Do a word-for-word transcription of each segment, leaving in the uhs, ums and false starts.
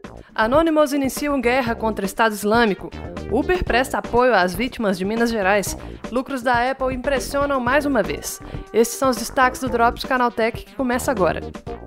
Anonymous iniciam guerra contra o Estado Islâmico. Uber presta apoio às vítimas de Minas Gerais. Lucros da Apple impressionam mais uma vez. Esses são os destaques do Drops Canaltech, que começa agora.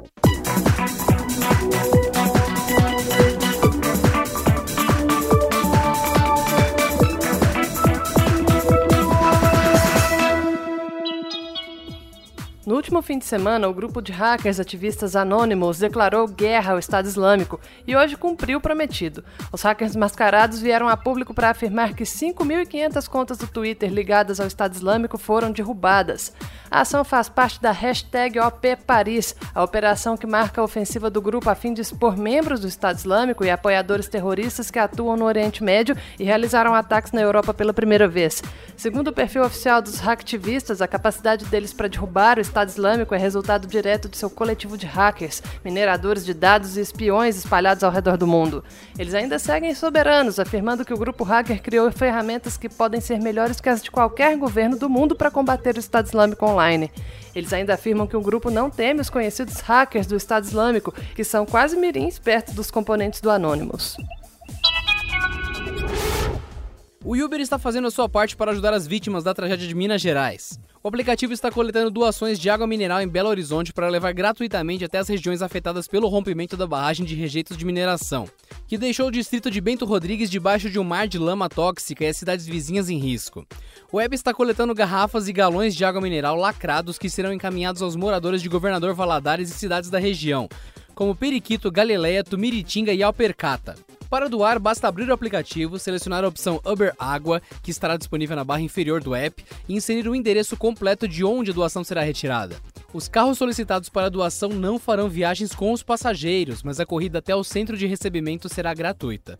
No último fim de semana, o grupo de hackers ativistas Anonymous declarou guerra ao Estado Islâmico e hoje cumpriu o prometido. Os hackers mascarados vieram a público para afirmar que cinco mil e quinhentas contas do Twitter ligadas ao Estado Islâmico foram derrubadas. A ação faz parte da hashtag O P Paris, a operação que marca a ofensiva do grupo a fim de expor membros do Estado Islâmico e apoiadores terroristas que atuam no Oriente Médio e realizaram ataques na Europa pela primeira vez. Segundo o perfil oficial dos hacktivistas, a capacidade deles para derrubar o Estado Islâmico é resultado direto de seu coletivo de hackers, mineradores de dados e espiões espalhados ao redor do mundo. Eles ainda seguem soberanos, afirmando que o grupo hacker criou ferramentas que podem ser melhores que as de qualquer governo do mundo para combater o Estado Islâmico online. Eles ainda afirmam que o grupo não teme os conhecidos hackers do Estado Islâmico, que são quase mirins perto dos componentes do Anonymous. O Uber está fazendo a sua parte para ajudar as vítimas da tragédia de Minas Gerais. O aplicativo está coletando doações de água mineral em Belo Horizonte para levar gratuitamente até as regiões afetadas pelo rompimento da barragem de rejeitos de mineração, que deixou o distrito de Bento Rodrigues debaixo de um mar de lama tóxica e as cidades vizinhas em risco. O app está coletando garrafas e galões de água mineral lacrados que serão encaminhados aos moradores de Governador Valadares e cidades da região, como Periquito, Galileia, Tumiritinga e Alpercata. Para doar, basta abrir o aplicativo, selecionar a opção Uber Água, que estará disponível na barra inferior do app, e inserir o endereço completo de onde a doação será retirada. Os carros solicitados para a doação não farão viagens com os passageiros, mas a corrida até o centro de recebimento será gratuita.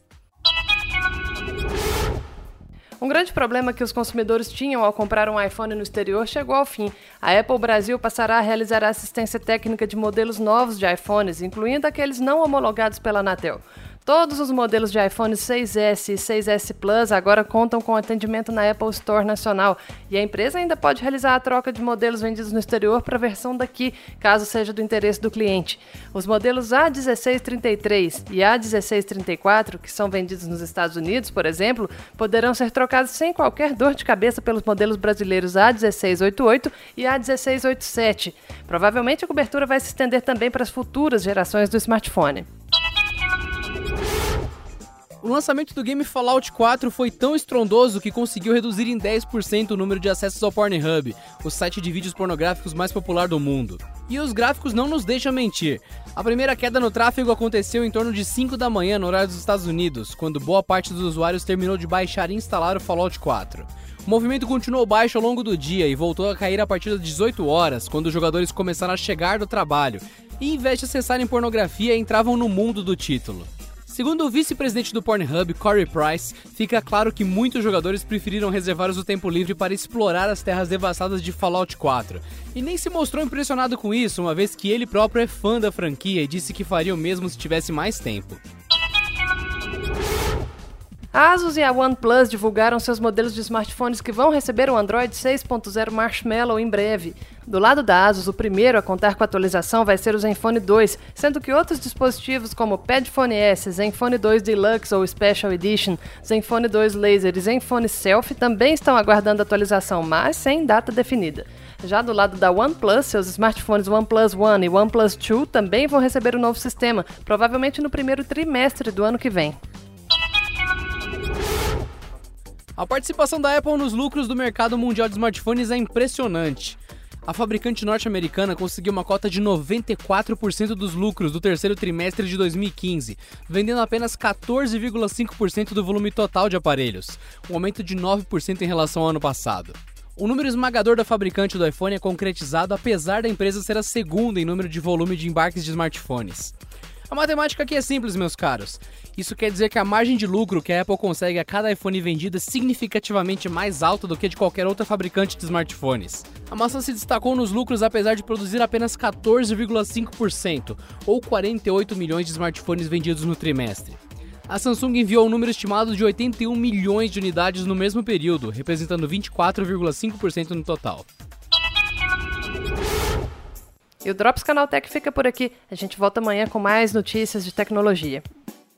Um grande problema que os consumidores tinham ao comprar um iPhone no exterior chegou ao fim. A Apple Brasil passará a realizar a assistência técnica de modelos novos de iPhones, incluindo aqueles não homologados pela Anatel. Todos os modelos de iPhone seis S e seis S Plus agora contam com atendimento na Apple Store Nacional e a empresa ainda pode realizar a troca de modelos vendidos no exterior para a versão daqui, caso seja do interesse do cliente. Os modelos A dezesseis trinta e três e A dezesseis trinta e quatro, que são vendidos nos Estados Unidos, por exemplo, poderão ser trocados sem qualquer dor de cabeça pelos modelos brasileiros A dezesseis oitenta e oito e A dezesseis oitenta e sete. Provavelmente a cobertura vai se estender também para as futuras gerações do smartphone. O lançamento do game Fallout quatro foi tão estrondoso que conseguiu reduzir em dez por cento o número de acessos ao Pornhub, o site de vídeos pornográficos mais popular do mundo. E os gráficos não nos deixam mentir. A primeira queda no tráfego aconteceu em torno de cinco da manhã no horário dos Estados Unidos, quando boa parte dos usuários terminou de baixar e instalar o Fallout quatro. O movimento continuou baixo ao longo do dia e voltou a cair a partir das dezoito horas, quando os jogadores começaram a chegar do trabalho e, em vez de acessarem pornografia, entravam no mundo do título. Segundo o vice-presidente do Pornhub, Corey Price, fica claro que muitos jogadores preferiram reservar o tempo livre para explorar as terras devastadas de Fallout quatro. E nem se mostrou impressionado com isso, uma vez que ele próprio é fã da franquia e disse que faria o mesmo se tivesse mais tempo. A Asus e a OnePlus divulgaram seus modelos de smartphones que vão receber o Android seis ponto zero Marshmallow em breve. Do lado da Asus, o primeiro a contar com a atualização vai ser o Zenfone dois, sendo que outros dispositivos como o Padfone S, Zenfone dois Deluxe ou Special Edition, Zenfone dois Laser e Zenfone Selfie também estão aguardando atualização, mas sem data definida. Já do lado da OnePlus, seus smartphones OnePlus One e OnePlus dois também vão receber o novo sistema, provavelmente no primeiro trimestre do ano que vem. A participação da Apple nos lucros do mercado mundial de smartphones é impressionante. A fabricante norte-americana conseguiu uma cota de noventa e quatro por cento dos lucros do terceiro trimestre de dois mil e quinze, vendendo apenas quatorze vírgula cinco por cento do volume total de aparelhos, um aumento de nove por cento em relação ao ano passado. O número esmagador da fabricante do iPhone é concretizado apesar da empresa ser a segunda em número de volume de embarques de smartphones. A matemática aqui é simples, meus caros. Isso quer dizer que a margem de lucro que a Apple consegue a cada iPhone vendido é significativamente mais alta do que de qualquer outra fabricante de smartphones. A maçã se destacou nos lucros apesar de produzir apenas quatorze vírgula cinco por cento, ou quarenta e oito milhões de smartphones vendidos no trimestre. A Samsung enviou um número estimado de oitenta e um milhões de unidades no mesmo período, representando vinte e quatro vírgula cinco por cento no total. E o Drops Canaltech fica por aqui. A gente volta amanhã com mais notícias de tecnologia.